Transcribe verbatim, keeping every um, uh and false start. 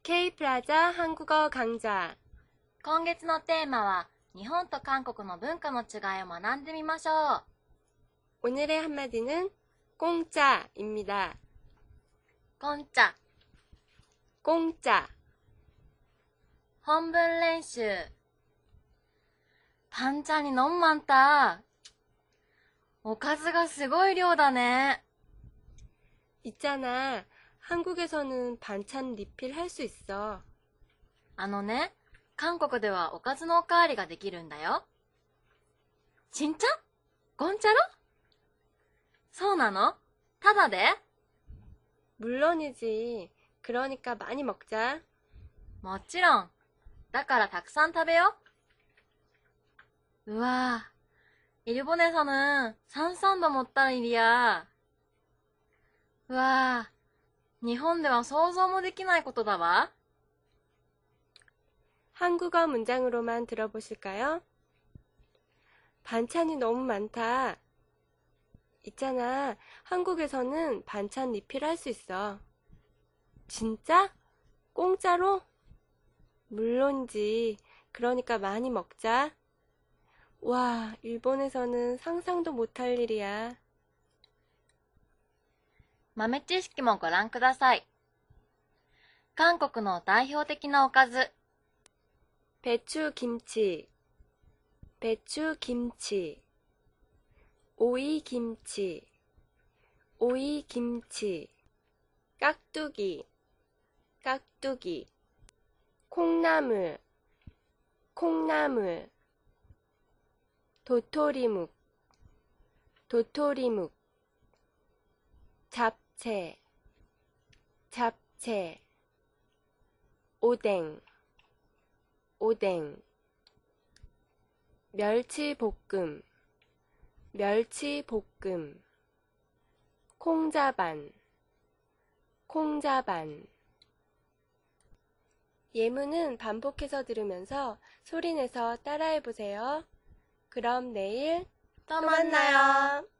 Kプラザ한국어 강좌。 今月のテーマは、日本と韓国の文化の違いを学んでみましょう。 오늘의 한마디는 공짜입니다. こんちゃ。 공짜。 本文練習。반찬이 너무 많다。おかずがすごい量だね。 있잖아. 한국에서는 반찬 리필 할 수 있어. あのね、韓国ではおかずのおかわりができるんだよ。진짜？공짜로？そうなの？ただで？ 물론이지. 그러니까 많이 먹자. もちろん。だからたくさん食べよう。うわぁ。일본에서는 산삼도 먹다는 일이야. 우와, 日本では想像もできないことだわ。 한국어 문장으로만 들어보실까요? 반찬이 너무 많다. 있잖아. 한국에서는 반찬 리필할 수 있어. 진짜? 공짜로? 물론이지. 그러니까 많이 먹자. 와, 일본에서는 상상도 못할 일이야. 豆知識もご覧ください。韓国の代表的なおかず。 배추김치, 배추김치, 오이김치, 오이김치, 깍두기, 깍두기, 콩나물, 콩나물, 도토리묵, 도토리묵, 잡채, 잡채, 오뎅, 오뎅, 멸치볶음, 멸치볶음, 콩자반, 콩자반. 예문은 반복해서 들으면서 소리내서 따라해보세요. 그럼 내일 또 또 만나요.